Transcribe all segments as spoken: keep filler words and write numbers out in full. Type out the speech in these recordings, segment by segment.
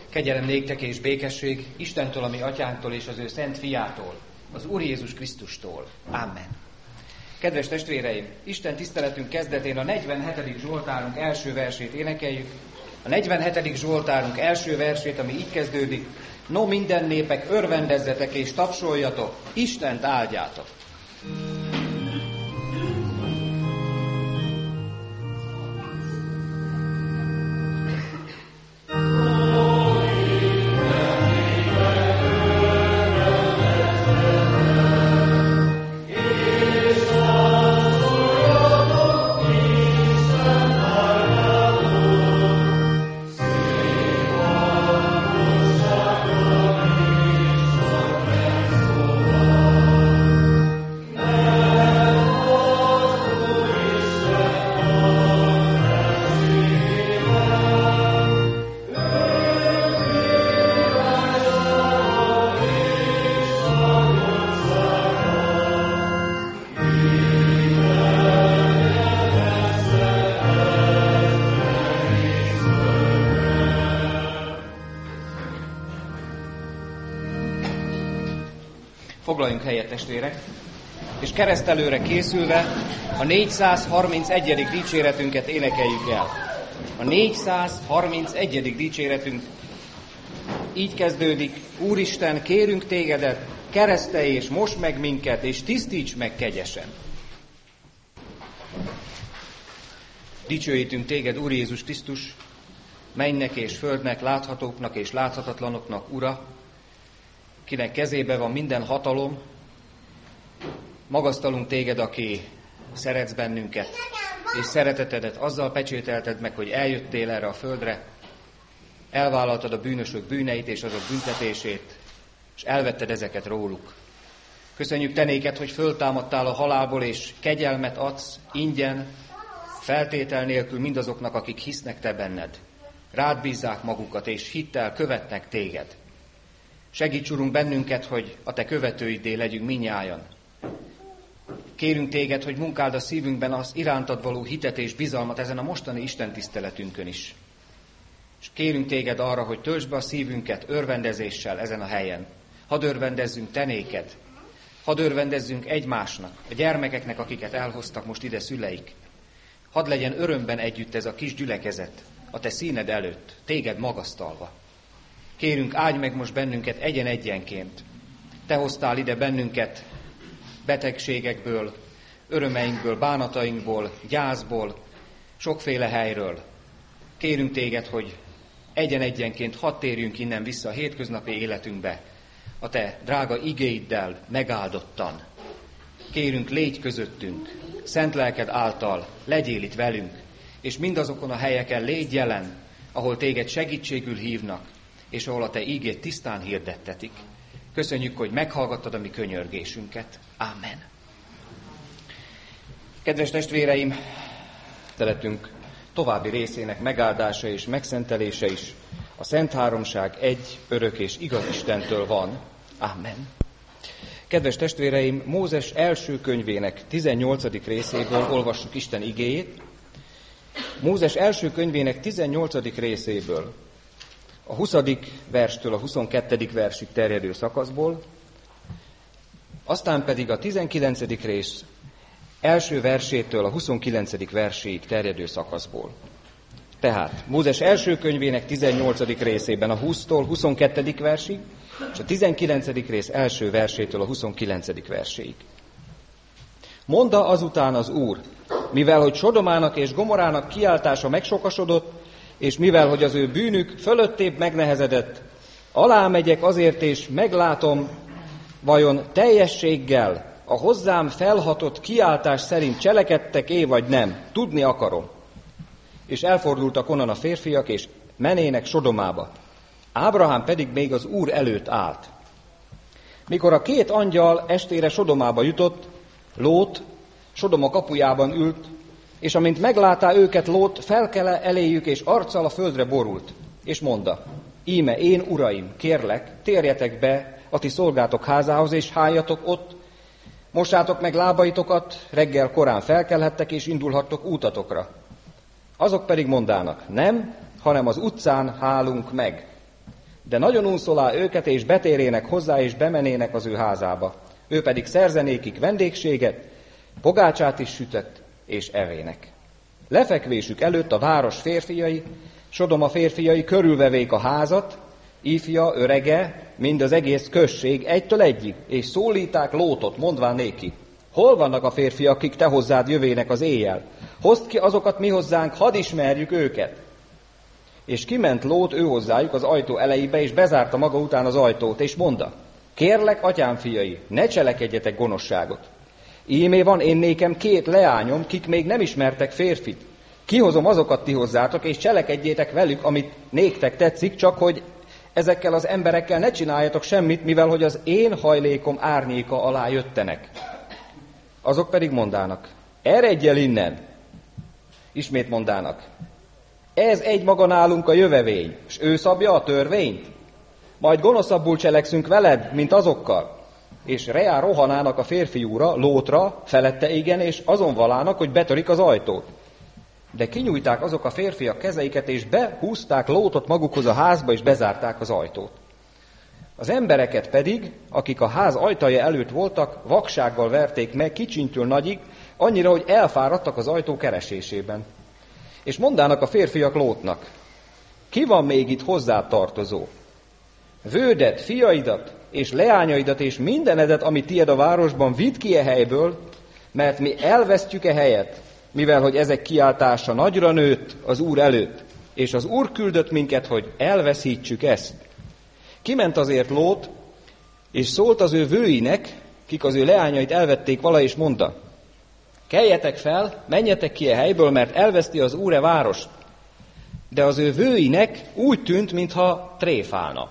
Kegyelem néktek és békesség Istentől, a mi atyánktól és az ő szent fiától, az Úr Jézus Krisztustól. Amen. Kedves testvéreim, Isten tiszteletünk kezdetén a negyvenhetedik Zsoltárunk első versét énekeljük. A negyvenhetedik Zsoltárunk első versét, ami így kezdődik: No, minden népek, örvendezzetek és tapsoljatok, Istent áldjátok. Foglaljunk helyet, testvérek, és keresztelőre készülve a négyszázharmincegyedik dicséretünket énekeljük el. A négyszázharmincegyedik dicséretünk így kezdődik: Úristen, kérünk tégedet, keresztelj és mosd meg minket, és tisztíts meg kegyesen. Dicsőítünk téged, Úr Jézus Krisztus, mennynek és földnek, láthatóknak és láthatatlanoknak Ura, kinek kezébe van minden hatalom. Magasztalunk téged, aki szeretsz bennünket, és szeretetedet azzal pecsételted meg, hogy eljöttél erre a földre, elvállaltad a bűnösök bűneit és azok büntetését, és elvetted ezeket róluk. Köszönjük te néked, hogy föltámadtál a halálból, és kegyelmet adsz ingyen, feltétel nélkül mindazoknak, akik hisznek te benned. Rád bízzák magukat, és hittel követnek téged. Segíts, Urunk, bennünket, hogy a te követőiddé legyünk mindnyájan. Kérünk téged, hogy munkáld a szívünkben az irántad való hitet és bizalmat ezen a mostani Isten tiszteletünkön is. És kérünk téged arra, hogy töltsd be a szívünket örvendezéssel ezen a helyen. Hadd örvendezzünk te néked. Hadd örvendezzünk egymásnak, a gyermekeknek, akiket elhoztak most ide szüleik. Hadd legyen örömben együtt ez a kis gyülekezet a te színed előtt, téged magasztalva. Kérünk, áldj meg most bennünket egyen-egyenként. Te hoztál ide bennünket betegségekből, örömeinkből, bánatainkból, gyászból, sokféle helyről. Kérünk téged, hogy egyen-egyenként hadd térjünk innen vissza a hétköznapi életünkbe, a te drága igéiddel megáldottan. Kérünk, légy közöttünk, szent lelked által legyél itt velünk, és mindazokon a helyeken légy jelen, ahol téged segítségül hívnak, és ahol a te ígét tisztán hirdettetik. Köszönjük, hogy meghallgattad a mi könyörgésünket. Amen. Kedves testvéreim, teletünk további részének megáldása és megszentelése is a Szent Háromság egy, örök és igaz Istentől van. Amen. Kedves testvéreim, Mózes első könyvének tizennyolcadik részéből olvassuk Isten igéjét. Mózes első könyvének tizennyolcadik részéből, a huszadik verstől a huszonkettedik versig terjedő szakaszból, aztán pedig a tizenkilencedik rész első versétől a huszonkilencedik verséig terjedő szakaszból. Tehát Mózes első könyvének tizennyolcadik részében a húsztól huszonkettedik versig, és a tizenkilencedik rész első versétől a huszonkilencedik verséig. Mondta azután az Úr, mivel hogy Sodomának és Gomorának kiáltása megsokasodott, és mivel hogy az ő bűnük fölöttébb megnehezedett, alámegyek azért, és meglátom, vajon teljességgel a hozzám felhatott kiáltás szerint cselekedtek-é, vagy nem. Tudni akarom. És elfordultak onnan a férfiak, és menének Sodomába. Ábrahám pedig még az Úr előtt állt. Mikor a két angyal estére Sodomába jutott, Lót Sodoma kapujában ült, és amint meglátá őket Lót, felkele eléjük, és arccal a földre borult, és mondta, íme én, uraim, kérlek, térjetek be a ti szolgátok házához, és háljatok ott, mossátok meg lábaitokat, reggel korán felkelhettek, és indulhattok útatokra. Azok pedig mondának, nem, hanem az utcán hálunk meg. De nagyon unszolá őket, és betérének hozzá, és bemenének az ő házába. Ő pedig szerzenékik vendégséget, pogácsát is sütött, és evének. Lefekvésük előtt a város férfiai, Sodoma férfiai körülvevék a házat, ifja, örege, mind az egész község egytől egyig, és szólíták Lótot, mondván néki: hol vannak a férfiak, akik te hozzád jövének az éjjel? Hozd ki azokat mi hozzánk, hadd ismerjük őket. És kiment Lót ő hozzájuk az ajtó elejébe, és bezárta maga után az ajtót, és mondta: kérlek, atyám fiai, ne cselekedjetek gonoszságot. Ímé van én nékem két leányom, kik még nem ismertek férfit. Kihozom azokat ti hozzátok, és cselekedjétek velük, amit néktek tetszik, csak hogy ezekkel az emberekkel ne csináljatok semmit, mivel hogy az én hajlékom árnyéka alá jöttenek. Azok pedig mondának: eredj el innen! Ismét mondának: ez egy maga nálunk a jövevény, s ő szabja a törvényt? Majd gonoszabbul cselekszünk veled, mint azokkal. És reá rohanának a férfiúra, Lótra, felette igen, és azon valának, hogy betörik az ajtót. De kinyújták azok a férfiak kezeiket, és behúzták Lótot magukhoz a házba, és bezárták az ajtót. Az embereket pedig, akik a ház ajtaja előtt voltak, vaksággal verték meg kicsintől nagyig, annyira, hogy elfáradtak az ajtó keresésében. És mondának a férfiak Lótnak: ki van még itt hozzá tartozó? Vődet, fiaidat és leányaidat és mindenedet, ami tied a városban, vidd ki e helyből, mert mi elvesztjük e helyet, mivel hogy ezek kiáltása nagyra nőtt az Úr előtt, és az Úr küldött minket, hogy elveszítsük ezt. Kiment azért Lót, és szólt az ő vőinek, kik az ő leányait elvették vala, és mondta: keljetek fel, menjetek ki a helyből, mert elveszti az Úr e várost. De az ő vőinek úgy tűnt, mintha tréfálna.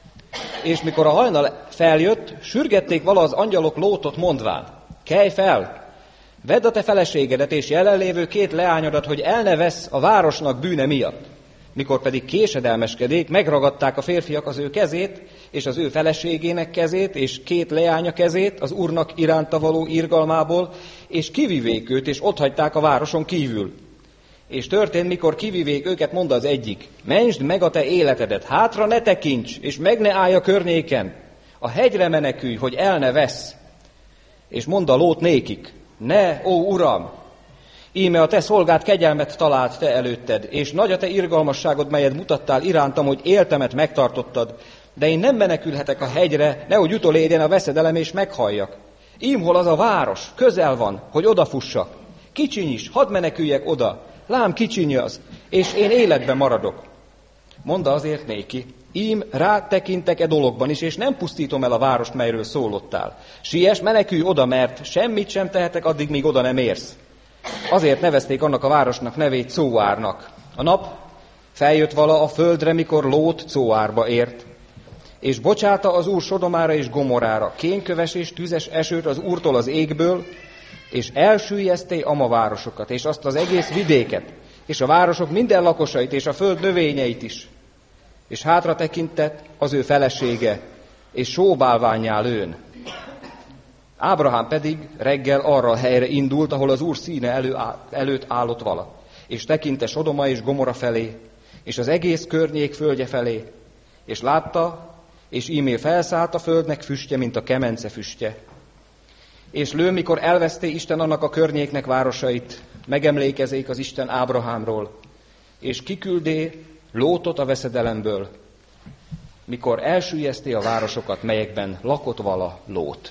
És mikor a hajnal feljött, sürgették vala az angyalok Lótot, mondván: kelj fel, vedd a te feleségedet és jelenlévő két leányodat, hogy el ne vesz a városnak bűne miatt. Mikor pedig késedelmeskedék, megragadták a férfiak az ő kezét, és az ő feleségének kezét, és két leánya kezét az Úrnak iránta való irgalmából, és kivivék őt, és otthagyták a városon kívül. És történt, mikor kivivék őket, mondta az egyik: mentsd meg a te életedet, hátra ne tekints, és meg ne állj a környéken, a hegyre menekülj, hogy el ne vesz. És mondta Lót nékik: ne, ó Uram, íme a te szolgád kegyelmet talált te előtted, és nagy a te irgalmasságod, melyet mutattál irántam, hogy éltemet megtartottad, de én nem menekülhetek a hegyre, nehogy utolérjen a veszedelem, és meghalljak. Ím hol az a város, közel van, hogy odafussak. Kicsiny is, hadd meneküljek oda, lám kicsiny az, és én életben maradok. Mondta azért néki: ím rá tekintek e dologban is, és nem pusztítom el a várost, melyről szólottál. Siess, menekülj oda, mert semmit sem tehetek addig, míg oda nem érsz. Azért nevezték annak a városnak nevét Cóárnak. A nap feljött vala a földre, mikor Lót Cóárba ért, és bocsáta az Úr Sodomára és Gomorára kénköves és tüzes esőt az Úrtól az égből, és elsüllyeszté ama városokat, és azt az egész vidéket, és a városok minden lakosait, és a föld növényeit is. És hátra tekintett az ő felesége, és sóbálvánnyá lőn. Ábrahám pedig reggel arra a helyre indult, ahol az Úr színe elő, előtt állott vala, és tekinte Sodoma és Gomora felé, és az egész környék földje felé, és látta, és ímé felszállt a földnek füstje, mint a kemence füstje. És lő, mikor elveszté Isten annak a környéknek városait, megemlékezék az Isten Ábrahámról, és kiküldé Lótot a veszedelemből, mikor elsüllyeszté a városokat, melyekben lakott vala Lót.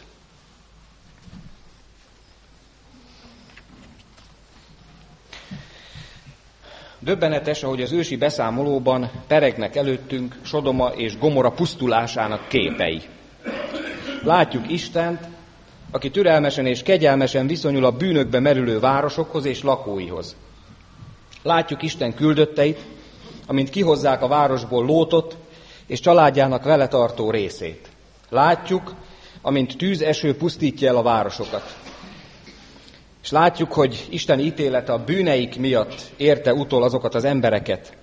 Döbbenetes, ahogy az ősi beszámolóban peregnek előttünk Sodoma és Gomora pusztulásának képei. Látjuk Istent, aki türelmesen és kegyelmesen viszonyul a bűnökbe merülő városokhoz és lakóihoz. Látjuk Isten küldötteit, amint kihozzák a városból Lótot és családjának vele tartó részét. Látjuk, amint tűzeső pusztítja el a városokat. És látjuk, hogy Isten ítélete a bűneik miatt érte utol azokat az embereket.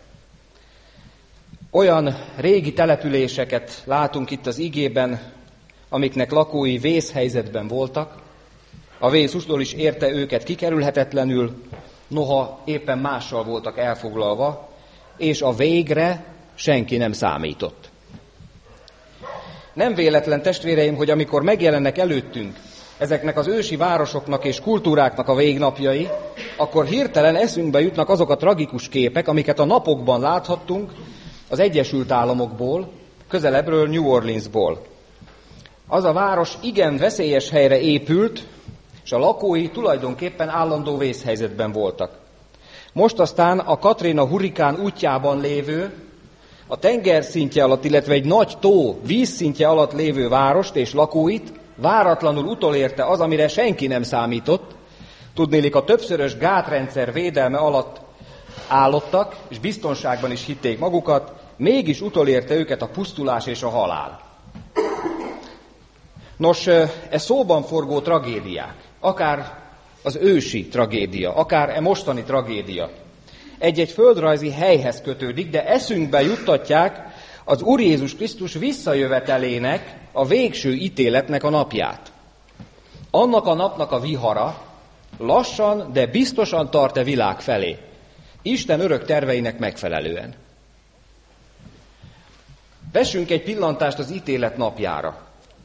Olyan régi településeket látunk itt az igében, amiknek lakói vészhelyzetben voltak. A vész utol is érte őket kikerülhetetlenül, noha éppen mással voltak elfoglalva, és a végre senki nem számított. Nem véletlen, testvéreim, hogy amikor megjelennek előttünk ezeknek az ősi városoknak és kultúráknak a végnapjai, akkor hirtelen eszünkbe jutnak azok a tragikus képek, amiket a napokban láthattunk az Egyesült Államokból, közelebbről New Orleansból. Az a város igen veszélyes helyre épült, és a lakói tulajdonképpen állandó vészhelyzetben voltak. Most aztán a Katrina hurrikán útjában lévő, a tengerszintje alatt, illetve egy nagy tó vízszintje alatt lévő várost és lakóit váratlanul utolérte az, amire senki nem számított. Tudnélik, a többszörös gátrendszer védelme alatt állottak, és biztonságban is hitték magukat, mégis utolérte őket a pusztulás és a halál. Nos, e szóban forgó tragédiák, akár az ősi tragédia, akár e mostani tragédia, egy-egy földrajzi helyhez kötődik, de eszünkbe juttatják az Úr Jézus Krisztus visszajövetelének, a végső ítéletnek a napját. Annak a napnak a vihara lassan, de biztosan tart-e világ felé, Isten örök terveinek megfelelően. Vessünk egy pillantást az ítélet napjára.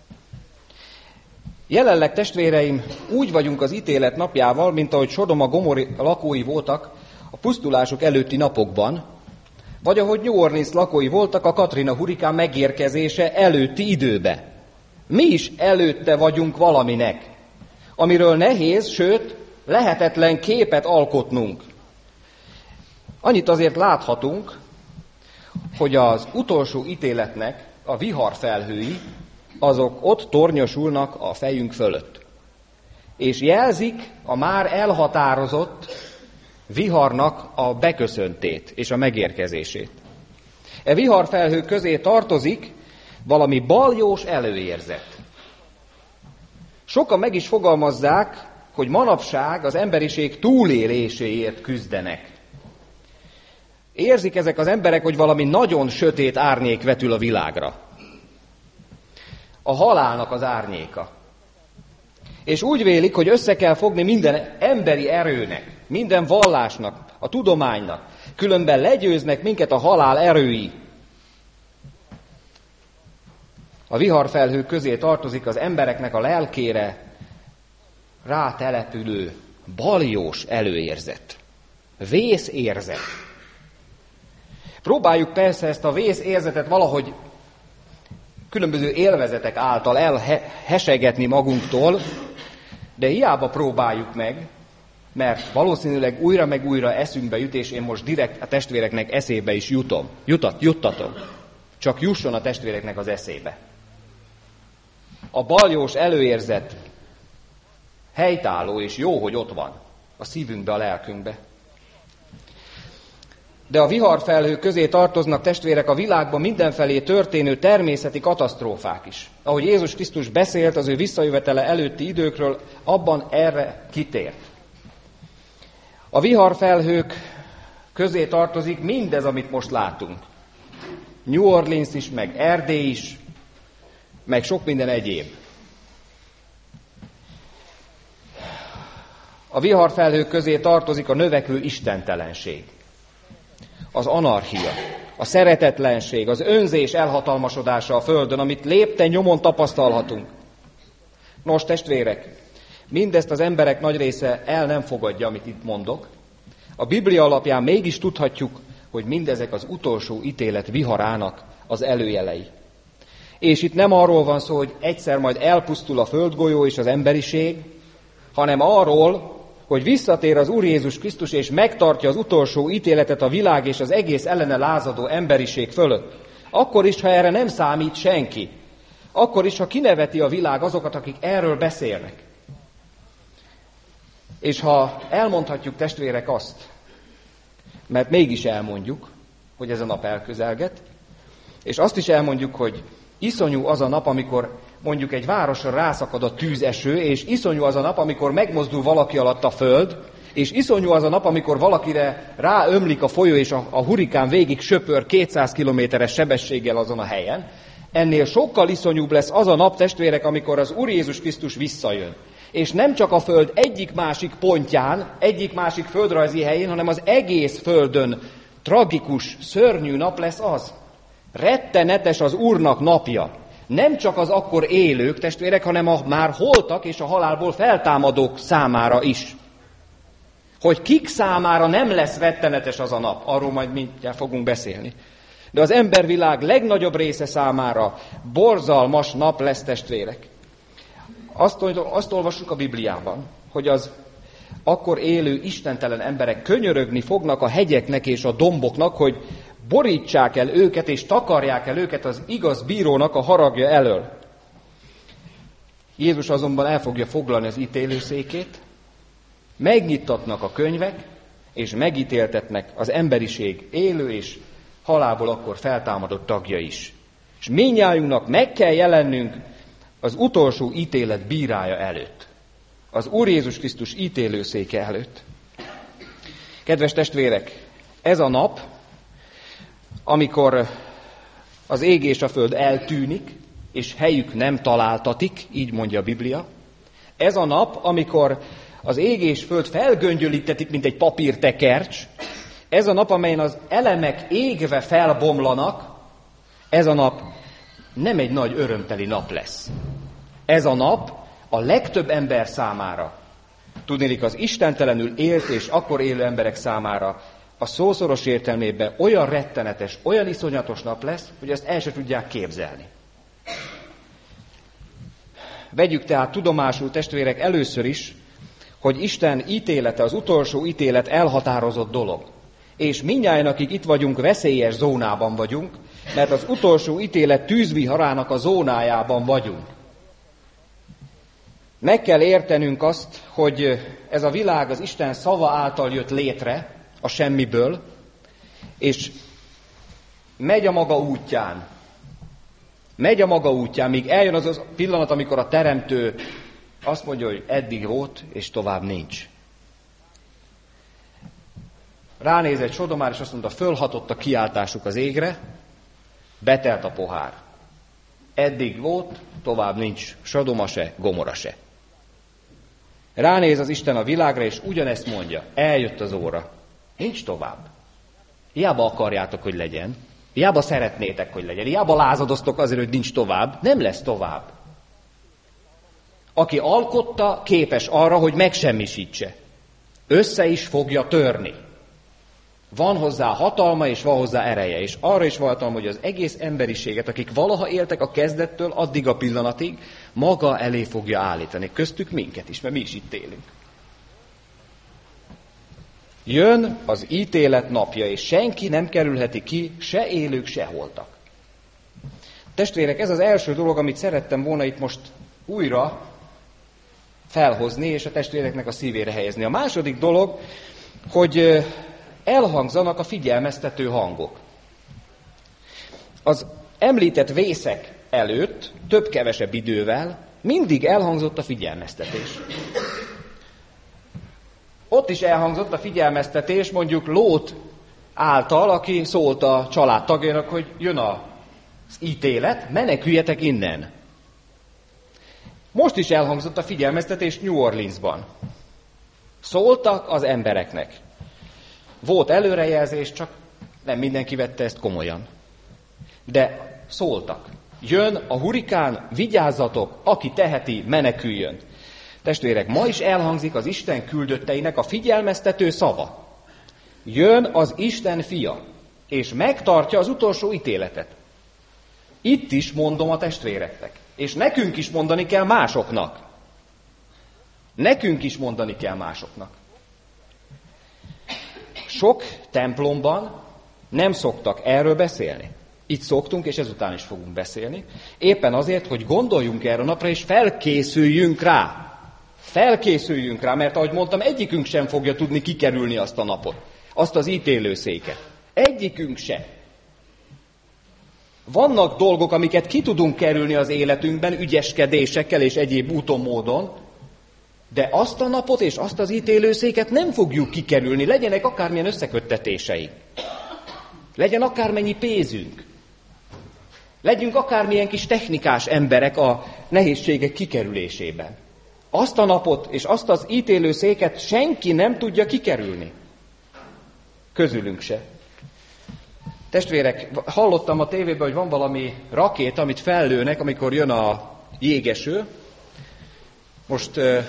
Jelenleg, testvéreim, úgy vagyunk az ítélet napjával, mint ahogy Sodoma Gomorra lakói voltak a pusztulások előtti napokban, vagy ahogy New Orleans lakói voltak a Katrina hurrikán megérkezése előtti időbe. Mi is előtte vagyunk valaminek, amiről nehéz, sőt, lehetetlen képet alkotnunk. Annyit azért láthatunk, hogy az utolsó ítéletnek a viharfelhői, azok ott tornyosulnak a fejünk fölött. És jelzik a már elhatározott viharnak a beköszöntét és a megérkezését. E viharfelhők közé tartozik valami baljós előérzet. Sokan meg is fogalmazzák, hogy manapság az emberiség túléléséért küzdenek. Érzik ezek az emberek, hogy valami nagyon sötét árnyék vetül a világra. A halálnak az árnyéka. És úgy vélik, hogy össze kell fogni minden emberi erőnek, minden vallásnak, a tudománynak, különben legyőznek minket a halál erői. A viharfelhők közé tartozik az embereknek a lelkére rátelepülő baljós előérzet, vészérzet. Próbáljuk persze ezt a vészérzetet valahogy különböző élvezetek által elhesegetni magunktól, de hiába próbáljuk meg, mert valószínűleg újra meg újra eszünkbe jut, és én most direkt a testvéreknek eszébe is jutom, jutat, juttatom. Csak jusson a testvéreknek az eszébe. A baljós előérzet helytálló, és jó, hogy ott van a szívünkbe, a lelkünkbe. De a viharfelhők közé tartoznak, testvérek, a világban mindenfelé történő természeti katasztrófák is. Ahogy Jézus Krisztus beszélt az ő visszajövetele előtti időkről, abban erre kitért. A viharfelhők közé tartozik mindez, amit most látunk. New Orleans is, meg Erdély is, meg sok minden egyéb. A viharfelhők közé tartozik a növekvő istentelenség, az anarchia, a szeretetlenség, az önzés elhatalmasodása a földön, amit lépten nyomon tapasztalhatunk. Nos, testvérek, mindezt az emberek nagy része el nem fogadja, amit itt mondok. A Biblia alapján mégis tudhatjuk, hogy mindezek az utolsó ítélet viharának az előjelei. És itt nem arról van szó, hogy egyszer majd elpusztul a földgolyó és az emberiség, hanem arról, hogy visszatér az Úr Jézus Krisztus, és megtartja az utolsó ítéletet a világ és az egész ellene lázadó emberiség fölött. Akkor is, ha erre nem számít senki. Akkor is, ha kineveti a világ azokat, akik erről beszélnek. És ha elmondhatjuk, testvérek, azt, mert mégis elmondjuk, hogy ez a nap elközelget, és azt is elmondjuk, hogy iszonyú az a nap, amikor mondjuk egy városra rászakad a tűzeső, és iszonyú az a nap, amikor megmozdul valaki alatt a föld, és iszonyú az a nap, amikor valakire ráömlik a folyó, és a, a hurikán végig söpör kétszáz kilométeres sebességgel azon a helyen. Ennél sokkal iszonyúbb lesz az a nap, testvérek, amikor az Úr Jézus Krisztus visszajön. És nem csak a föld egyik-másik pontján, egyik-másik földrajzi helyén, hanem az egész földön tragikus, szörnyű nap lesz az. Rettenetes az Úrnak napja. nem csak az akkor élők, testvérek, hanem a már holtak és a halálból feltámadók számára is. Hogy kik számára nem lesz rettenetes az a nap, arról majd mindjárt fogunk beszélni. De az embervilág legnagyobb része számára borzalmas nap lesz, testvérek. Azt, azt olvassuk a Bibliában, hogy az akkor élő istentelen emberek könyörögni fognak a hegyeknek és a domboknak, hogy borítsák el őket és takarják el őket az igaz bírónak a haragja elől. Jézus azonban el fogja foglalni az ítélőszékét, megnyittatnak a könyvek, és megítéltetnek az emberiség élő és halálból akkor feltámadott tagja is. És mindnyájunknak meg kell jelennünk az utolsó ítélet bírája előtt. Az Úr Jézus Krisztus ítélőszéke előtt. Kedves testvérek, ez a nap, amikor az ég és a föld eltűnik, és helyük nem találtatik, így mondja a Biblia. Ez a nap, amikor az ég és föld felgöngyölítetik, mint egy papírtekercs. Ez a nap, amelyen az elemek égve felbomlanak. Ez a nap nem egy nagy örömteli nap lesz. Ez a nap a legtöbb ember számára, tudnélik az istentelenül élt és akkor élő emberek számára a szószoros értelmében olyan rettenetes, olyan iszonyatos nap lesz, hogy ezt el se tudják képzelni. Vegyük tehát tudomásul, testvérek, először is, hogy Isten ítélete, az utolsó ítélet elhatározott dolog. És mindnyájan, akik itt vagyunk, veszélyes zónában vagyunk, mert az utolsó ítélet tűzviharának a zónájában vagyunk. Meg kell értenünk azt, hogy ez a világ az Isten szava által jött létre, a semmiből, és megy a maga útján. Megy a maga útján, míg eljön az a pillanat, amikor a Teremtő azt mondja, hogy eddig volt, és tovább nincs. Ránézett Sodomár, és azt mondta, fölhatott a kiáltásuk az égre, betelt a pohár. Eddig volt, tovább nincs Sodoma se, Gomora se. Ránéz az Isten a világra, és ugyanezt mondja, eljött az óra, nincs tovább. Hiába akarjátok, hogy legyen, hiába szeretnétek, hogy legyen, hiába lázadoztok azért, hogy nincs tovább, nem lesz tovább. Aki alkotta, képes arra, hogy megsemmisítse. Össze is fogja törni. Van hozzá hatalma, és van hozzá ereje, és arra is van hatalma, hogy az egész emberiséget, akik valaha éltek a kezdettől, addig a pillanatig, maga elé fogja állítani. Köztük minket is, mert mi is itt élünk. Jön az ítélet napja, és senki nem kerülheti ki, se élők, se holtak. Testvérek, ez az első dolog, amit szerettem volna itt most újra felhozni, és a testvéreknek a szívére helyezni. A második dolog, hogy elhangzanak a figyelmeztető hangok. Az említett vészek előtt, több-kevesebb idővel mindig elhangzott a figyelmeztetés. Ott is elhangzott a figyelmeztetés, mondjuk Lót által, aki szólt a családtagjának, hogy jön az ítélet, meneküljetek innen. Most is elhangzott a figyelmeztetés New Orleansban. Szóltak az embereknek. Volt előrejelzés, csak nem mindenki vette ezt komolyan. De szóltak. Jön a hurikán, vigyázzatok, aki teheti, meneküljön. Testvérek, ma is elhangzik az Isten küldötteinek a figyelmeztető szava. Jön az Isten fia, és megtartja az utolsó ítéletet. Itt is mondom a testvéreknek, és nekünk is mondani kell másoknak. Nekünk is mondani kell másoknak. Sok templomban nem szoktak erről beszélni. Itt szoktunk, és ezután is fogunk beszélni. Éppen azért, hogy gondoljunk erre a napra, és felkészüljünk rá. Felkészüljünk rá, mert ahogy mondtam, egyikünk sem fogja tudni kikerülni azt a napot, azt az ítélőszéket. Egyikünk sem. Vannak dolgok, amiket ki tudunk kerülni az életünkben, ügyeskedésekkel és egyéb úton, módon, de azt a napot és azt az ítélőszéket nem fogjuk kikerülni, legyenek akármilyen összeköttetéseink. Legyen akármennyi pénzünk. Legyünk akármilyen kis technikás emberek a nehézségek kikerülésében. Azt a napot és azt az ítélőszéket senki nem tudja kikerülni. Közülünk se. Testvérek, hallottam a tévében, hogy van valami rakéta, amit fellőnek, amikor jön a jégeső. Most uh,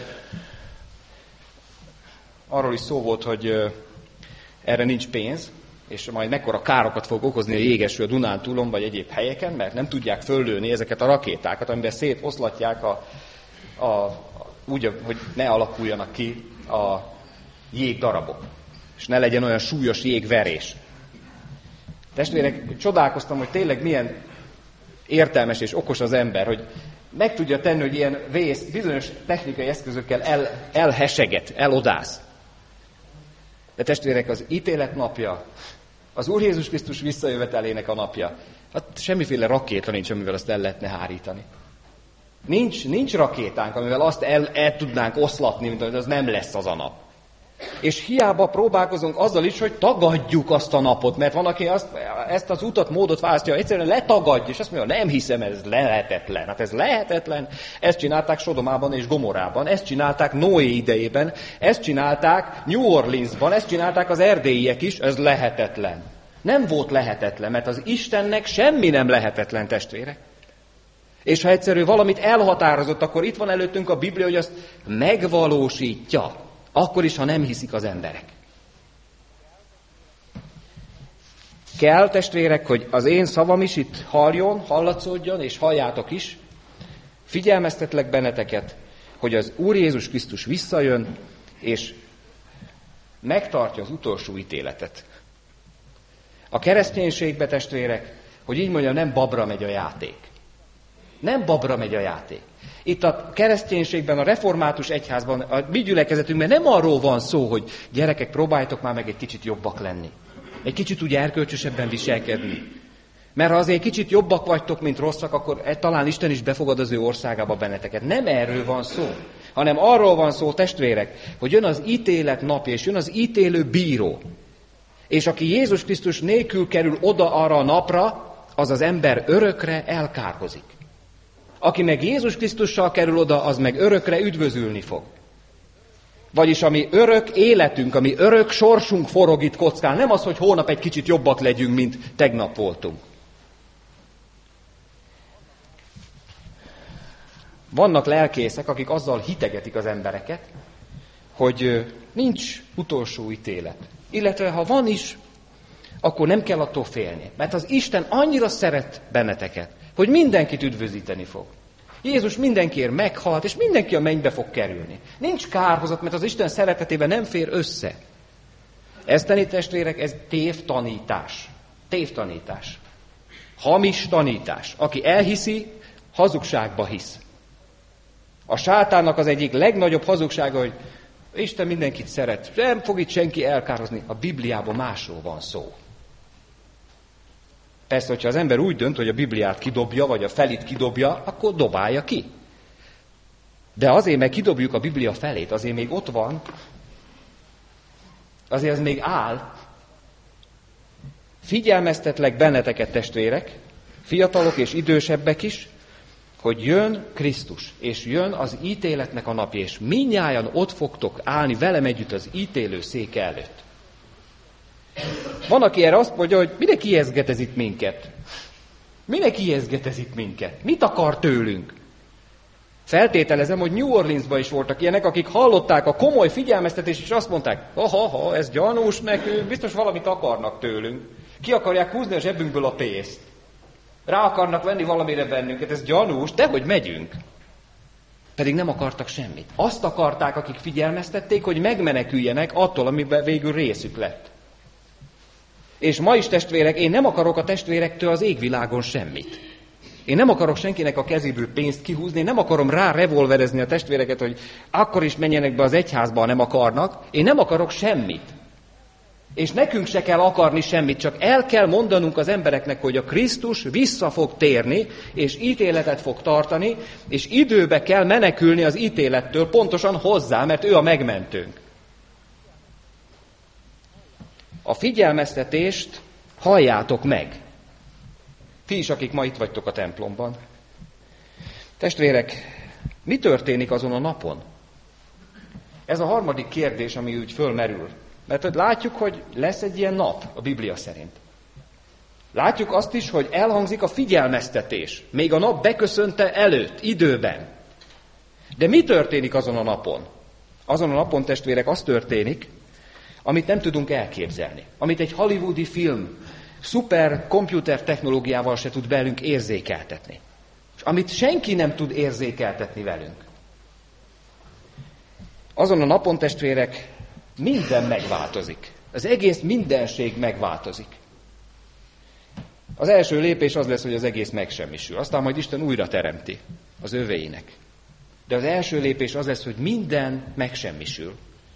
arról is szó volt, hogy uh, erre nincs pénz, és majd mekkora károkat fog okozni a jégeső a Dunántúlon, vagy egyéb helyeken, mert nem tudják föllőni ezeket a rakétákat, amiben szétoszlatják a, a, a, úgy, hogy ne alakuljanak ki a jégdarabok, és ne legyen olyan súlyos jégverés. Testvérek, csodálkoztam, hogy tényleg milyen értelmes és okos az ember, hogy meg tudja tenni, hogy ilyen vész, bizonyos technikai eszközökkel el, elheseget, elodász. De testvérek, az ítélet napja, az Úr Jézus Krisztus visszajövetelének a napja, hát semmiféle rakéta nincs, amivel azt el lehetne hárítani. Nincs, nincs rakétánk, amivel azt el, el tudnánk oszlatni, mint hogy az nem lesz az a nap. És hiába próbálkozunk azzal is, hogy tagadjuk azt a napot, mert van, aki azt, ezt az utat, módot választja, egyszerűen letagadja, és azt mondja, nem hiszem, ez lehetetlen. Hát ez lehetetlen. Ezt csinálták Sodomában és Gomorrában, ezt csinálták Noé idejében, ezt csinálták New Orleansban, ezt csinálták az erdélyiek is, ez lehetetlen. Nem volt lehetetlen, mert az Istennek semmi nem lehetetlen, testvérek. És ha egyszerű valamit elhatározott, akkor itt van előttünk a Biblia, hogy azt megvalósítja. Akkor is, ha nem hiszik az emberek. Kell, testvérek, hogy az én szavam is itt halljon, hallatszódjon, és halljátok is. Figyelmeztetlek benneteket, hogy az Úr Jézus Krisztus visszajön, és megtartja az utolsó ítéletet. A kereszténységbe, testvérek, hogy így mondjam, nem babra megy a játék. Nem babra megy a játék. Itt a kereszténységben, a református egyházban, a mi gyülekezetünkben nem arról van szó, hogy gyerekek, próbáljatok már meg egy kicsit jobbak lenni. Egy kicsit úgy erkölcsösebben viselkedni. Mert ha azért kicsit jobbak vagytok, mint rosszak, akkor talán Isten is befogad az ő országába benneteket. Nem erről van szó, hanem arról van szó, testvérek, hogy jön az ítélet napja, és jön az ítélő bíró. És aki Jézus Krisztus nélkül kerül oda arra a napra, az az ember örökre elkárhozik. Aki meg Jézus Krisztussal kerül oda, az meg örökre üdvözülni fog. Vagyis ami örök életünk, ami örök sorsunk forog itt kockán, nem az, hogy holnap egy kicsit jobbak legyünk, mint tegnap voltunk. Vannak lelkészek, akik azzal hitegetik az embereket, hogy nincs utolsó ítélet. Illetve ha van is, akkor nem kell attól félni. Mert az Isten annyira szeret benneteket, hogy mindenkit üdvözíteni fog. Jézus mindenkiért meghalt, és mindenki a mennybe fog kerülni. Nincs kárhozat, mert az Isten szeretetében nem fér össze. Ez, testvérek, ez tévtanítás. Tévtanítás. Hamis tanítás. Aki elhiszi, hazugságba hisz. A sátánnak az egyik legnagyobb hazugsága, hogy Isten mindenkit szeret, nem fog itt senki elkározni. A Bibliában másról van szó. Persze, hogyha az ember úgy dönt, hogy a Bibliát kidobja, vagy a felit kidobja, akkor dobálja ki. De azért, mert kidobjuk a Biblia felét, azért még ott van, azért ez még áll. Figyelmeztetlek benneteket, testvérek, fiatalok és idősebbek is, hogy jön Krisztus, és jön az ítéletnek a napja, és mindnyájan ott fogtok állni velem együtt az ítélő szék előtt. Van, aki erre azt mondja, hogy minek ijeszget ez itt minket? Minek ijeszget ez itt minket? Mit akar tőlünk? Feltételezem, hogy New Orleansban is voltak ilyenek, akik hallották a komoly figyelmeztetést, és azt mondták, ha, ha, ez gyanús nekünk, biztos valamit akarnak tőlünk. Ki akarják húzni a zsebünkből a pénzt. Rá akarnak venni valamire bennünket, ez gyanús, dehogy megyünk. Pedig nem akartak semmit. Azt akarták, akik figyelmeztették, hogy megmeneküljenek attól, amiben végül részük lett. És ma is, testvérek, én nem akarok a testvérektől az égvilágon semmit. Én nem akarok senkinek a kezéből pénzt kihúzni, én nem akarom rá revolverezni a testvéreket, hogy akkor is menjenek be az egyházba, ha nem akarnak. Én nem akarok semmit. És nekünk se kell akarni semmit, csak el kell mondanunk az embereknek, hogy a Krisztus vissza fog térni, és ítéletet fog tartani, és időbe kell menekülni az ítélettől pontosan hozzá, mert ő a megmentőnk. A figyelmeztetést halljátok meg. Ti is, akik ma itt vagytok a templomban. Testvérek, mi történik azon a napon? Ez a harmadik kérdés, ami úgy fölmerül. Mert látjuk, hogy lesz egy ilyen nap a Biblia szerint. Látjuk azt is, hogy elhangzik a figyelmeztetés, még a nap beköszönte előtt, időben. De mi történik azon a napon? Azon a napon, testvérek, az történik, amit nem tudunk elképzelni. Amit egy hollywoodi film szuper komputer technológiával se tud velünk érzékeltetni. És amit senki nem tud érzékeltetni velünk. Azon a napon, testvérek, minden megváltozik. Az egész mindenség megváltozik. Az első lépés az lesz, hogy az egész megsemmisül. Aztán majd Isten újra teremti az övéinek. De az első lépés az lesz, hogy minden megsemmisül.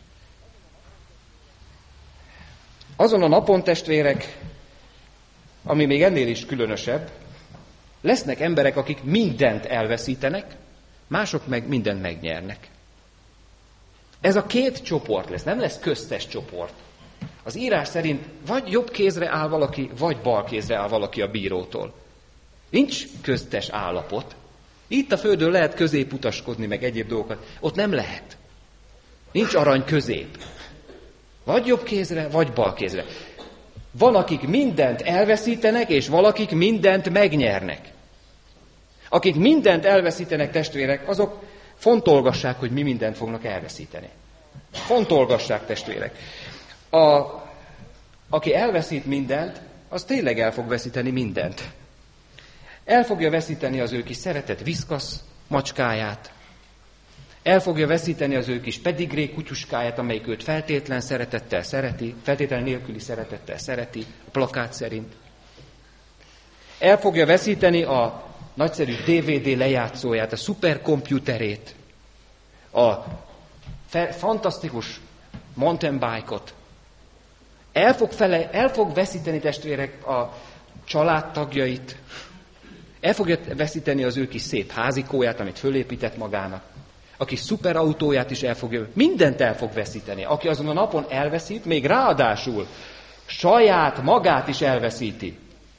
Azon a napon, testvérek, ami még ennél is különösebb, lesznek emberek, akik mindent elveszítenek, mások meg mindent megnyernek. Ez a két csoport lesz, nem lesz köztes csoport. Az írás szerint vagy jobb kézre áll valaki, vagy bal kézre áll valaki a bírótól. Nincs köztes állapot. Itt a földön lehet középutaskodni, meg egyéb dolgokat. Ott nem lehet. Nincs arany közép. Vagy jobb kézre, vagy bal kézre. Van, akik mindent elveszítenek, és valakik mindent megnyernek. Akik mindent elveszítenek, testvérek, azok fontolgassák, hogy mi mindent fognak elveszíteni. Fontolgassák, testvérek. A, aki elveszít mindent, az tényleg el fog veszíteni mindent. El fogja veszíteni az ő kis szeretett viszkasz macskáját. El fogja veszíteni az ő kis pedigré kutyuskáját, amelyik őt feltétlen szeretettel szereti, feltétlen nélküli szeretettel szereti, a plakát szerint. El fogja veszíteni a nagyszerű dé vé dé lejátszóját, a szuperkomputerét, a fe- fantasztikus mountain bike-ot. El fog, fele, el fog veszíteni, testvérek, a családtagjait. El fogja veszíteni az ő kis szép házikóját, amit fölépített magának. A kis szuperautóját is el fogja, mindent el fog veszíteni. Aki azon a napon elveszít, még ráadásul saját magát is elveszíti.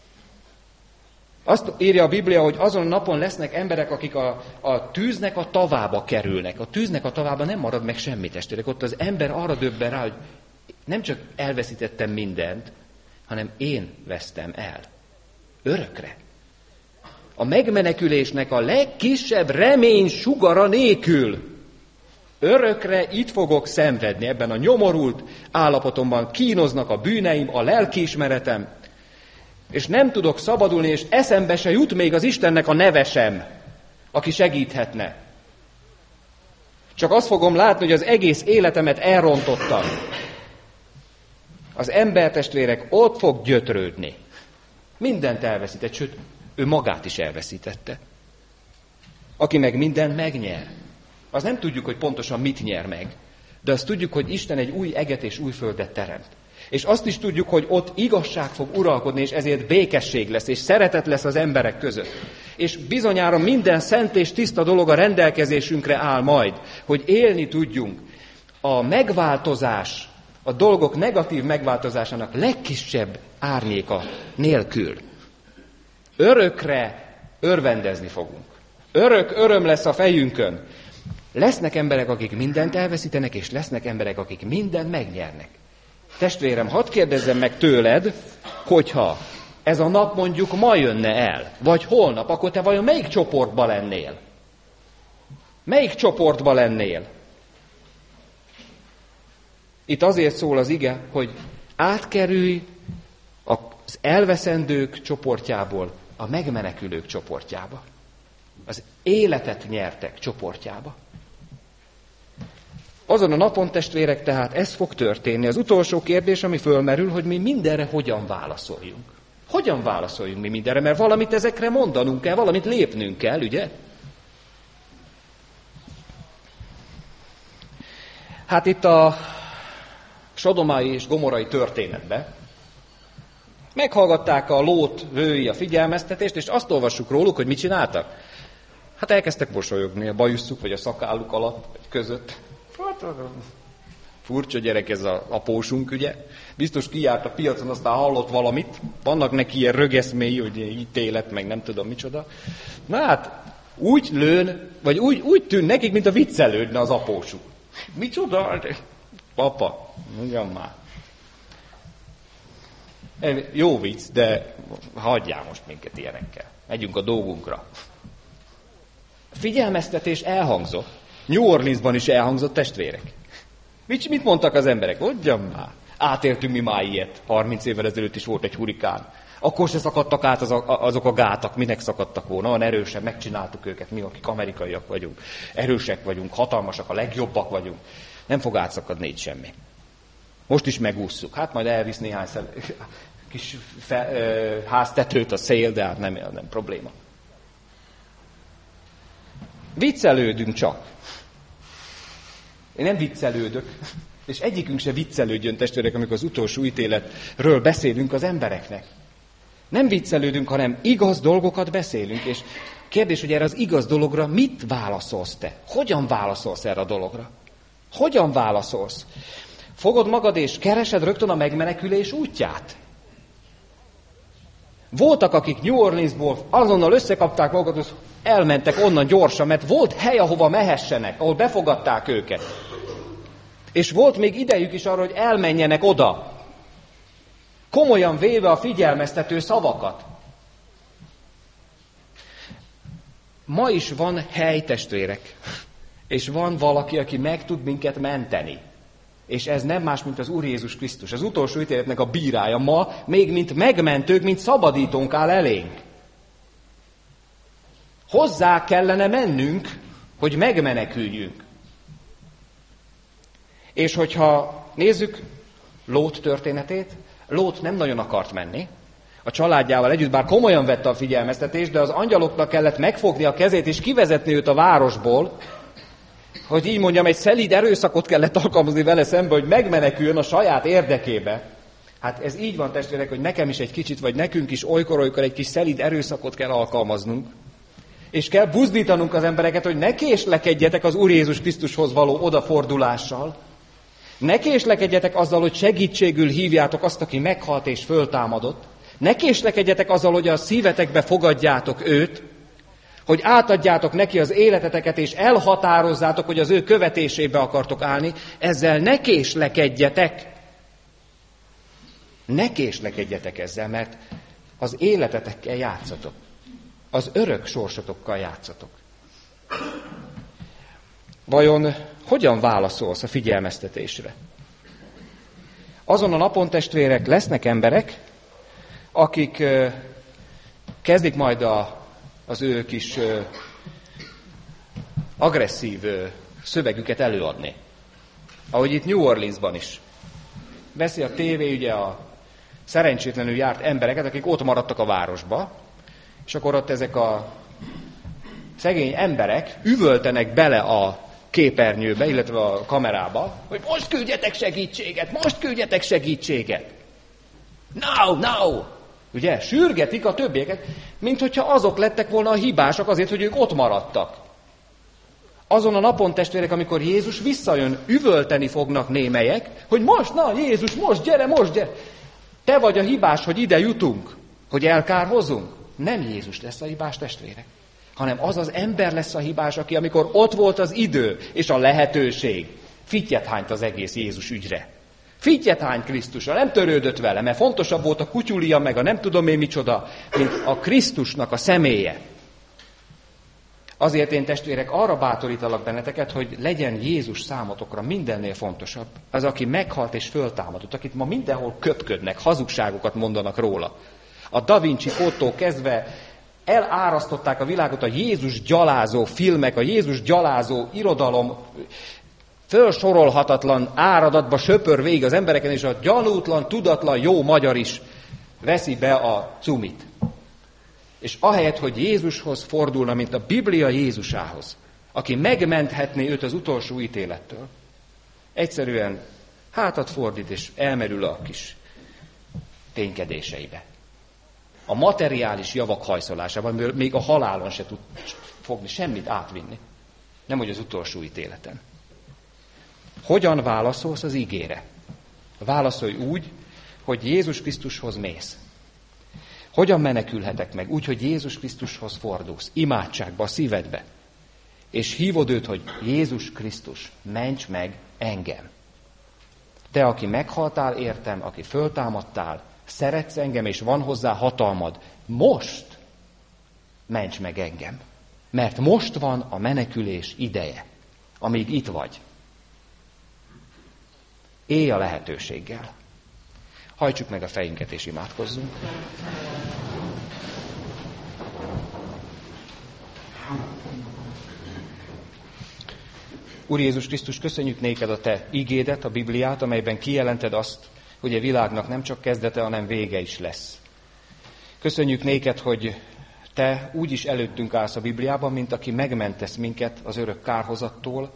Azt írja a Biblia, hogy azon a napon lesznek emberek, akik a, a tűznek a tavába kerülnek. A tűznek a tavába nem marad meg semmi, testvérek. Ott az ember arra döbben rá, hogy nem csak elveszítettem mindent, hanem én vesztem el. Örökre. A megmenekülésnek a legkisebb remény sugara nélkül. Örökre itt fogok szenvedni, ebben a nyomorult állapotomban kínoznak a bűneim, a lelkiismeretem, és nem tudok szabadulni, és eszembe se jut még az Istennek a neve sem, aki segíthetne. Csak azt fogom látni, hogy az egész életemet elrontottam. Az embertestvérek ott fog gyötrődni. Mindent elveszített, sőt, ő magát is elveszítette. Aki meg mindent megnyer. Az nem tudjuk, hogy pontosan mit nyer meg, de azt tudjuk, hogy Isten egy új eget és új földet teremt. És azt is tudjuk, hogy ott igazság fog uralkodni, és ezért békesség lesz, és szeretet lesz az emberek között. És bizonyára minden szent és tiszta dolog a rendelkezésünkre áll majd, hogy élni tudjunk. A megváltozás, a dolgok negatív megváltozásának legkisebb árnyéka nélkül. Örökre örvendezni fogunk. Örök öröm lesz a fejünkön. Lesznek emberek, akik mindent elveszítenek, és lesznek emberek, akik mindent megnyernek. Testvérem, hadd kérdezzem meg tőled, hogyha ez a nap mondjuk ma jönne el, vagy holnap, akkor te vajon melyik csoportba lennél? Melyik csoportba lennél? Itt azért szól az ige, hogy átkerülj az elveszendők csoportjából a megmenekülők csoportjába. Az életet nyertek csoportjába. Azon a napon, testvérek, tehát ez fog történni. Az utolsó kérdés, ami fölmerül, hogy mi mindenre hogyan válaszoljunk. Hogyan válaszoljunk mi mindenre? Mert valamit ezekre mondanunk kell, valamit lépnünk kell, ugye? Hát itt a sodomai és gomorai történetben meghallgatták a Lót vői a figyelmeztetést, és azt olvassuk róluk, hogy mit csináltak. Hát elkezdtek mosolyogni a bajuszuk, vagy a szakálluk alatt, vagy között. Furcsa gyerek ez az apósunk, ugye? Biztos kijárt a piacon, aztán hallott valamit. Vannak neki ilyen rögeszméi, hogy ilyen ítélet, meg nem tudom micsoda. Na hát, úgy lőn, vagy úgy, úgy tűn nekik, mint a viccelődne az apósuk. Micsoda? Papa, mondjam már. Jó vicc, de hagyjál most minket ilyenekkel. Megyünk a dolgunkra. Figyelmeztetés elhangzott. New Orleansban is elhangzott, testvérek. Mit, mit mondtak az emberek? Hogyan már? Átértünk mi már ilyet. harminc évvel ezelőtt is volt egy hurikán. Akkor se szakadtak át az a, azok a gátak. Minek szakadtak volna? Olyan erősen megcsináltuk őket. Mi, akik amerikaiak vagyunk. Erősek vagyunk, hatalmasak, a legjobbak vagyunk. Nem fog átszakadni így semmi. Most is megússzuk. Hát majd elvisz néhány szel, kis fe, ö, háztetőt a szél, de hát nem, nem probléma. Viccelődünk csak. Én nem viccelődök, és egyikünk se viccelődjön, testvérek, amikor az utolsó ítéletről beszélünk az embereknek. Nem viccelődünk, hanem igaz dolgokat beszélünk, és kérdés, hogy erre az igaz dologra mit válaszolsz te? Hogyan válaszolsz erre a dologra? Hogyan válaszolsz? Fogod magad és keresed rögtön a megmenekülés útját? Voltak, akik New Orleansból azonnal összekapták magukat, és elmentek onnan gyorsan, mert volt hely, ahova mehessenek, ahol befogadták őket. És volt még idejük is arra, hogy elmenjenek oda, komolyan véve a figyelmeztető szavakat. Ma is van hely, testvérek, és van valaki, aki meg tud minket menteni. És ez nem más, mint az Úr Jézus Krisztus. Az utolsó ítéletnek a bírája ma, még mint megmentők, mint szabadítónk áll elénk. Hozzá kellene mennünk, hogy megmeneküljünk. És hogyha nézzük Lót történetét, Lót nem nagyon akart menni. A családjával együtt, bár komolyan vette a figyelmeztetést, de az angyaloknak kellett megfogni a kezét és kivezetni őt a városból, hogy így mondjam, egy szelíd erőszakot kellett alkalmazni vele szembe, hogy megmeneküljön a saját érdekébe. Hát ez így van, testvérek, hogy nekem is egy kicsit, vagy nekünk is olykor-olykor egy kis szelíd erőszakot kell alkalmaznunk. És kell buzdítanunk az embereket, hogy ne késlekedjetek az Úr Jézus Krisztushoz való odafordulással. Ne késlekedjetek azzal, hogy segítségül hívjátok azt, aki meghalt és föltámadott. Ne késlekedjetek azzal, hogy a szívetekbe fogadjátok őt, hogy átadjátok neki az életeteket, és elhatározzátok, hogy az ő követésébe akartok állni. Ezzel ne késlekedjetek. Ne késlekedjetek ezzel, mert az életetekkel játszatok. Az örök sorsotokkal játszatok. Vajon hogyan válaszolsz a figyelmeztetésre? Azon a napon, testvérek, lesznek emberek, akik uh, kezdik majd a, az ő kis uh, agresszív uh, szövegüket előadni. Ahogy itt New Orleansban is. Veszi a tévé ugye a szerencsétlenül járt embereket, akik ott maradtak a városba, és akkor ott ezek a szegény emberek üvöltenek bele a képernyőbe, illetve a kamerába, hogy most küldjetek segítséget, most küldjetek segítséget. Now, now! Ugye, sürgetik a többieket, mint hogyha azok lettek volna a hibásak azért, hogy ők ott maradtak. Azon a napon, testvérek, amikor Jézus visszajön, üvölteni fognak némelyek, hogy most, na Jézus, most gyere, most gyere. Te vagy a hibás, hogy ide jutunk, hogy elkárhozzunk. Nem Jézus lesz a hibás, testvérek, hanem az az ember lesz a hibás, aki amikor ott volt az idő és a lehetőség, fittyet hányt az egész Jézus ügyre. Fittyet hányt Krisztusra, nem törődött vele, mert fontosabb volt a kutyulia meg a nem tudom én micsoda, mint a Krisztusnak a személye. Azért én, testvérek, arra bátorítalak benneteket, hogy legyen Jézus számotokra mindennél fontosabb. Az, aki meghalt és föltámadott, akit ma mindenhol köpködnek, hazugságokat mondanak róla. A Da Vinci kódtól kezdve elárasztották a világot a Jézus gyalázó filmek, a Jézus gyalázó irodalom, fölsorolhatatlan áradatba söpör végig az embereken, és a gyanútlan, tudatlan jó magyar is veszi be a cumit. És ahelyett, hogy Jézushoz fordulna, mint a Biblia Jézusához, aki megmenthetné őt az utolsó ítélettől, egyszerűen hátat fordít, és elmerül a kis ténykedéseibe. A materiális javak hajszolásában, még a halálon se tud fogni, semmit átvinni. Nem, hogy az utolsó ítéleten. Hogyan válaszolsz az ígére? Válaszolj úgy, hogy Jézus Krisztushoz mész. Hogyan menekülhetek meg? Úgy, hogy Jézus Krisztushoz fordulsz, imádságba, a szívedbe. És hívod őt, hogy Jézus Krisztus, ments meg engem. Te, aki meghaltál értem, aki föltámadtál, szeretsz engem, és van hozzá hatalmad. Most ments meg engem, mert most van a menekülés ideje, amíg itt vagy. Élj a lehetőséggel. Hajtsuk meg a fejünket és imádkozzunk. Úr Jézus Krisztus, köszönjük néked a te igédet, a Bibliát, amelyben kijelented azt, hogy a világnak nem csak kezdete, hanem vége is lesz. Köszönjük néked, hogy te úgy is előttünk állsz a Bibliában, mint aki megmentesz minket az örök kárhozattól,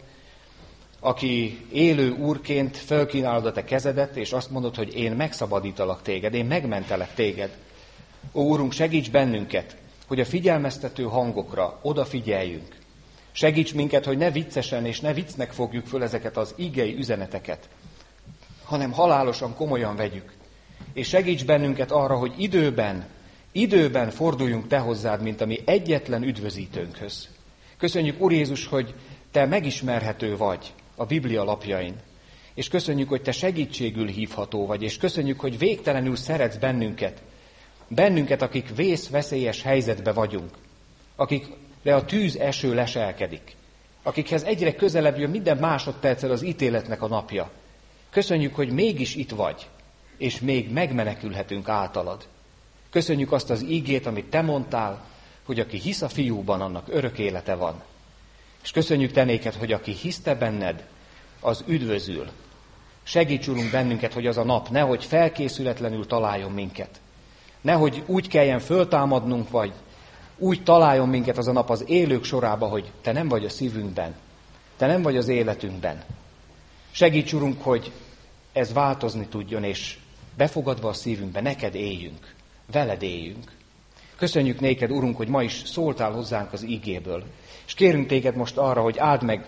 aki élő úrként fölkínálod a te kezedet, és azt mondod, hogy én megszabadítalak téged, én megmentelek téged. Ó, Úrunk, segíts bennünket, hogy a figyelmeztető hangokra odafigyeljünk. Segíts minket, hogy ne viccesen és ne viccnek fogjuk föl ezeket az igei üzeneteket, hanem halálosan komolyan vegyük. És segíts bennünket arra, hogy időben, időben forduljunk te hozzád, mint a mi egyetlen üdvözítőnkhöz. Köszönjük, Úr Jézus, hogy te megismerhető vagy a Biblia lapjain. És köszönjük, hogy te segítségül hívható vagy, és köszönjük, hogy végtelenül szeretsz bennünket. Bennünket, akik vészveszélyes helyzetbe vagyunk, akikre a tűz eső leselkedik, akikhez egyre közelebb jön minden másodperccel az ítéletnek a napja. Köszönjük, hogy mégis itt vagy, és még megmenekülhetünk általad. Köszönjük azt az ígét, amit te mondtál, hogy aki hisz a fiúban, annak örök élete van. És köszönjük te néked, hogy aki hisz te benned, az üdvözül. Segíts, Urunk, bennünket, hogy az a nap nehogy felkészületlenül találjon minket. Nehogy úgy kelljen föltámadnunk, vagy úgy találjon minket az a nap az élők sorába, hogy te nem vagy a szívünkben, te nem vagy az életünkben. Segíts, Urunk, hogy ez változni tudjon, és befogadva a szívünkbe, neked éljünk, veled éljünk. Köszönjük néked, Urunk, hogy ma is szóltál hozzánk az ígéből. És kérünk téged most arra, hogy áld meg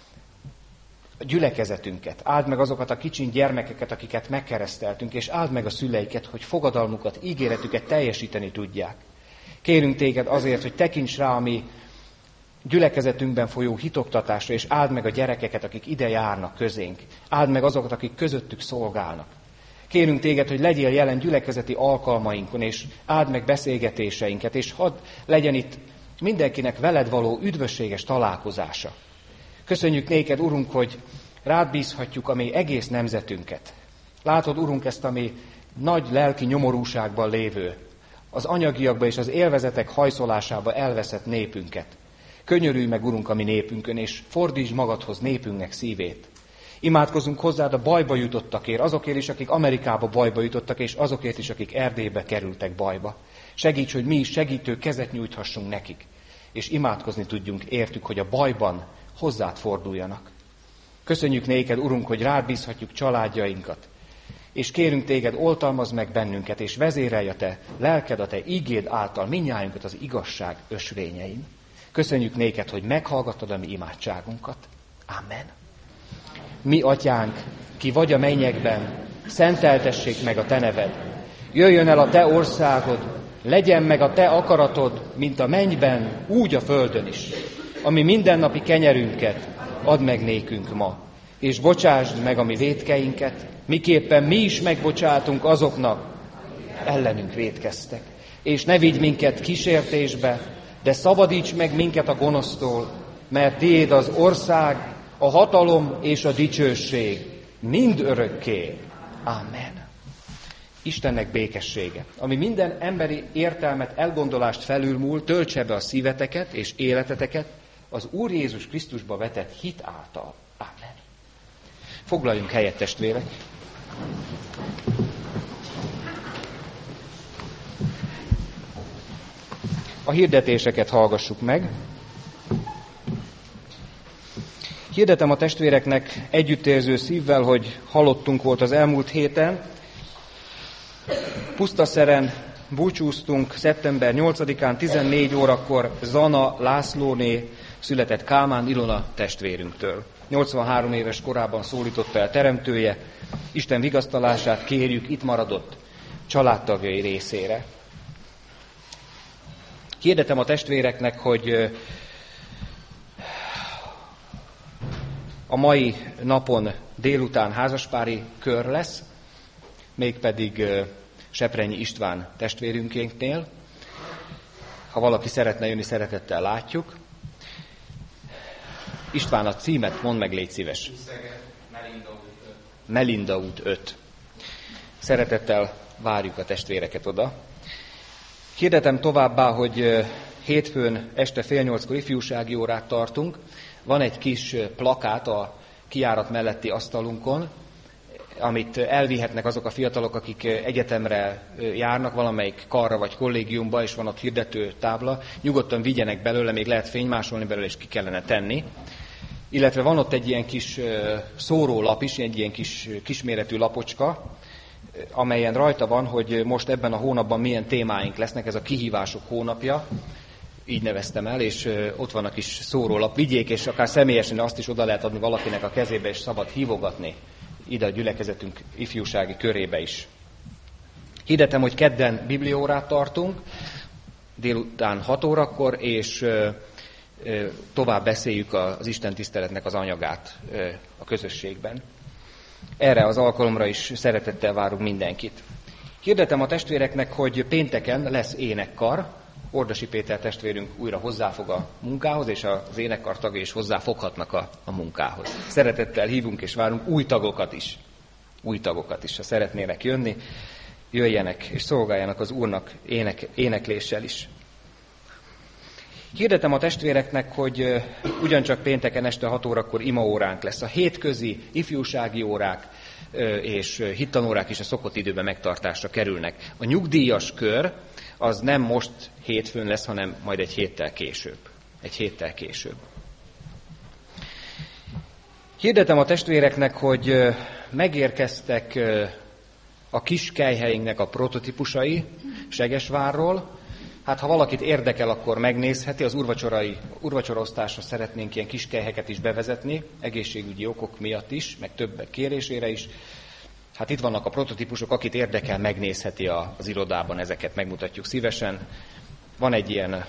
a gyülekezetünket, áld meg azokat a kicsin gyermekeket, akiket megkereszteltünk, és áld meg a szüleiket, hogy fogadalmukat, ígéretüket teljesíteni tudják. Kérünk téged azért, hogy tekints rá a mi gyülekezetünkben folyó hitoktatásra, és áld meg a gyerekeket, akik ide járnak közénk. Áld meg azokat, akik közöttük szolgálnak. Kérünk téged, hogy legyél jelen gyülekezeti alkalmainkon, és áld meg beszélgetéseinket, és hadd legyen itt mindenkinek veled való üdvösséges találkozása. Köszönjük néked, Urunk, hogy rád bízhatjuk a mi egész nemzetünket. Látod, Urunk, ezt a mi nagy lelki nyomorúságban lévő, az anyagiakba és az élvezetek hajszolásába elveszett népünket. Könyörülj meg, Urunk, a mi népünkön, és fordítsd magadhoz népünknek szívét. Imádkozunk hozzád a bajba jutottakért, azokért is, akik Amerikába bajba jutottak, és azokért is, akik Erdélybe kerültek bajba. Segíts, hogy mi is segítő kezet nyújthassunk nekik, és imádkozni tudjunk értük, hogy a bajban hozzád forduljanak. Köszönjük néked, Urunk, hogy rád bízhatjuk családjainkat, és kérünk téged, oltalmazd meg bennünket, és vezérelj a te lelked, a te ígéd által mindnyájunkat az igazság ösvényein. Köszönjük néked, hogy meghallgattad a mi imádságunkat. Amen. Mi atyánk, ki vagy a mennyekben, szenteltessék meg a te neved. Jöjjön el a te országod, legyen meg a te akaratod, mint a mennyben, úgy a földön is. Ami mindennapi kenyerünket add meg nékünk ma, és bocsásd meg a mi vétkeinket, miképpen mi is megbocsátunk azoknak, ellenünk vétkeztek. És ne vigy minket kísértésbe, de szabadíts meg minket a gonosztól, mert tiéd az ország, a hatalom és a dicsőség mind örökké. Amen. Istennek békessége, ami minden emberi értelmet, elgondolást felülmúl, töltse be a szíveteket és életeteket az Úr Jézus Krisztusba vetett hit által. Amen. Foglaljunk helyet, testvérek! A hirdetéseket hallgassuk meg. Hirdetem a testvéreknek együttérző szívvel, hogy halottunk volt az elmúlt héten. Pusztaszeren búcsúztunk szeptember nyolcadikán tizennégy órakor Zana Lászlóné született Kálmán Ilona testvérünktől. nyolcvanhárom éves korában szólította el teremtője, Isten vigasztalását kérjük itt maradott családtagjai részére. Hirdetem a testvéreknek, hogy a mai napon délután házaspári kör lesz, mégpedig Seprenyi István testvérünkénknél. Ha valaki szeretne jönni, szeretettel látjuk. István, a címet mondd meg, légy szíves. Melinda út öt. Szeretettel várjuk a testvéreket oda. Hirdetem továbbá, hogy hétfőn este fél nyolckor ifjúsági órát tartunk. Van egy kis plakát a kijárat melletti asztalunkon, amit elvihetnek azok a fiatalok, akik egyetemre járnak, valamelyik karra vagy kollégiumba, és van ott hirdető tábla. Nyugodtan vigyenek belőle, még lehet fénymásolni belőle, és ki kellene tenni. Illetve van ott egy ilyen kis szórólap is, egy ilyen kis kisméretű lapocska, amelyen rajta van, hogy most ebben a hónapban milyen témáink lesznek, ez a kihívások hónapja, így neveztem el, és ott van a kis szórólap. Vigyék, és akár személyesen azt is oda lehet adni valakinek a kezébe, és szabad hívogatni ide a gyülekezetünk ifjúsági körébe is. Hirdetem, hogy kedden bibliaórát tartunk, délután hat órakor, és tovább beszéljük az Isten tiszteletnek az anyagát a közösségben. Erre az alkalomra is szeretettel várunk mindenkit. Hirdetem a testvéreknek, hogy pénteken lesz énekkar. Ordosi Péter testvérünk újra hozzáfog a munkához, és az énekkar tagjai is hozzáfoghatnak a, a munkához. Szeretettel hívunk és várunk új tagokat is. Új tagokat is, ha szeretnének jönni, jöjjenek és szolgáljanak az Úrnak ének, énekléssel is. Hirdetem a testvéreknek, hogy ugyancsak pénteken este hat órakor imaóránk lesz. A hétközi ifjúsági órák és hittanórák is a szokott időben megtartásra kerülnek. A nyugdíjas kör az nem most hétfőn lesz, hanem majd egy héttel később. Egy héttel később. Hirdetem a testvéreknek, hogy megérkeztek a kis kelyheinknek a prototípusai Segesvárról. Hát ha valakit érdekel, akkor megnézheti. Az urvacsorai, urvacsoraosztásra szeretnénk ilyen kis kelyheket is bevezetni, egészségügyi okok miatt is, meg többek kérésére is. Hát itt vannak a prototípusok, akit érdekel, megnézheti az irodában, ezeket megmutatjuk szívesen. Van egy ilyen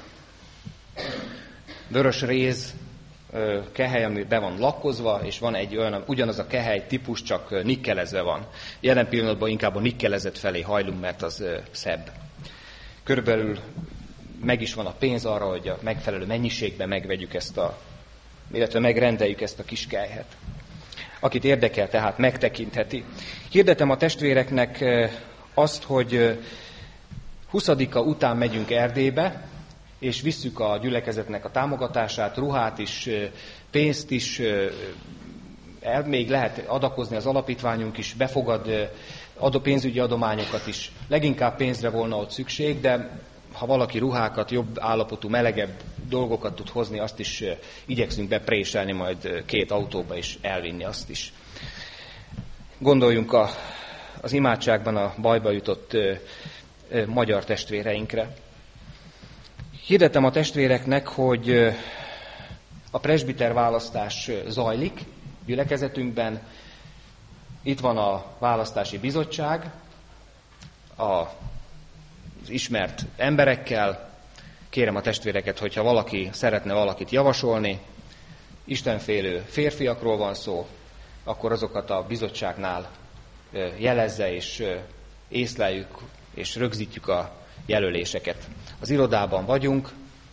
vörös réz kehely, ami be van lakkozva, és van egy olyan, ugyanaz a kehely típus, csak nikkelezve van. Jelen pillanatban inkább a nikkelezet felé hajlunk, mert az szebb. Körülbelül meg is van a pénz arra, hogy a megfelelő mennyiségben megvegyük ezt a, illetve megrendeljük ezt a kis kelyhet. Akit érdekel, tehát megtekintheti. Hirdetem a testvéreknek azt, hogy huszadika után megyünk Erdélybe, és visszük a gyülekezetnek a támogatását, ruhát is, pénzt is, el, még lehet adakozni, az alapítványunk is befogad adó pénzügyi adományokat is. Leginkább pénzre volna ott szükség, de ha valaki ruhákat, jobb állapotú, melegebb dolgokat tud hozni, azt is igyekszünk bepréselni, majd két autóba is elvinni azt is. Gondoljunk a, az imádságban a bajba jutott ö, ö, magyar testvéreinkre. Hirdetem a testvéreknek, hogy ö, a presbiter választás zajlik gyülekezetünkben. Itt van a választási bizottság, a, az ismert emberekkel. Kérem a testvéreket, hogyha valaki szeretne valakit javasolni, istenfélő férfiakról van szó, akkor azokat a bizottságnál jelezze, és észleljük, és rögzítjük a jelöléseket. Az irodában vagyunk,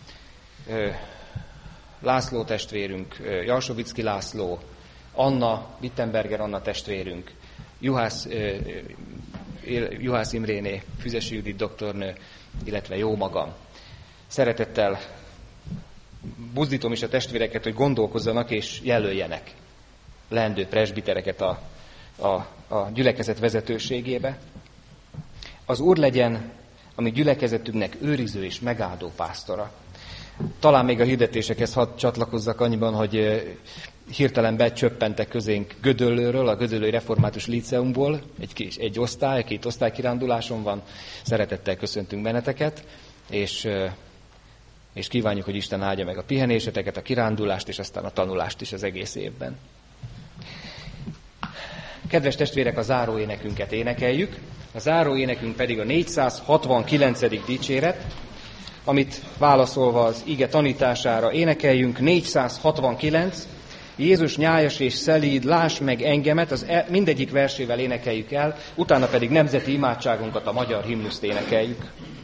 László testvérünk, Jalsovicki László, Anna, Wittenberger Anna testvérünk, Juhász, Juhász Imréné, Füzesi Judit doktornő, illetve jó magam. Szeretettel buzdítom is a testvéreket, hogy gondolkozzanak és jelöljenek leendő presbitereket a, a, a gyülekezet vezetőségébe. Az Úr legyen a mi gyülekezetünknek őriző és megáldó pásztora. Talán még a hirdetésekhez hadd csatlakozzak annyiban, hogy hirtelen becsöppentek közénk Gödöllőről, a Gödöllői Református Líceumból, egy, kis, egy osztály, két osztálykiránduláson van. Szeretettel köszöntünk benneteket, és, és kívánjuk, hogy Isten áldja meg a pihenéseteket, a kirándulást, és aztán a tanulást is az egész évben. Kedves testvérek, a záróénekünket énekeljük. A záróénekünk pedig a négyszázhatvankilencedik dicséret, amit válaszolva az ige tanítására énekeljünk. négyszázhatvankilenc. Jézus nyájas és szelíd, láss meg engemet, az e, mindegyik versével énekeljük el, utána pedig nemzeti imádságunkat, a magyar himnuszt énekeljük.